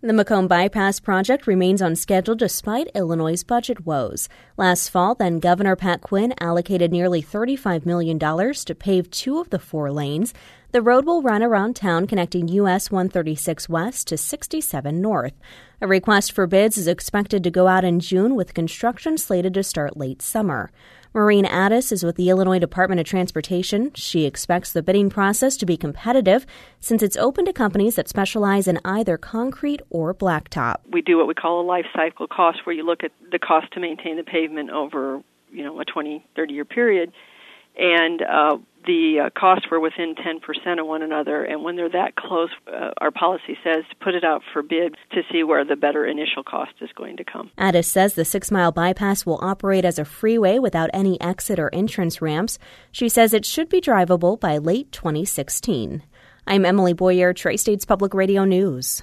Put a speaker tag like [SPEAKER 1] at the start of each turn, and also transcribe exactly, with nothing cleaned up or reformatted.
[SPEAKER 1] The Macomb Bypass project remains on schedule despite Illinois' budget woes. Last fall, then-Governor Pat Quinn allocated nearly thirty-five million dollars to pave two of the four lanes. The road will run around town connecting U S one thirty-six West to sixty-seven North. A request for bids is expected to go out in June, with construction slated to start late summer. Maureen Addis is with the Illinois Department of Transportation. She expects the bidding process to be competitive since it's open to companies that specialize in either concrete or blacktop.
[SPEAKER 2] We do what we call a life cycle cost, where you look at the cost to maintain the pavement over, you know, a twenty, thirty-year period. And uh, the uh, costs were within ten percent of one another, and when they're that close, uh, our policy says to put it out for bid to see where the better initial cost is going to come.
[SPEAKER 1] Addis says the six-mile bypass will operate as a freeway without any exit or entrance ramps. She says it should be drivable by late twenty sixteen. I'm Emily Boyer, Tri-States Public Radio News.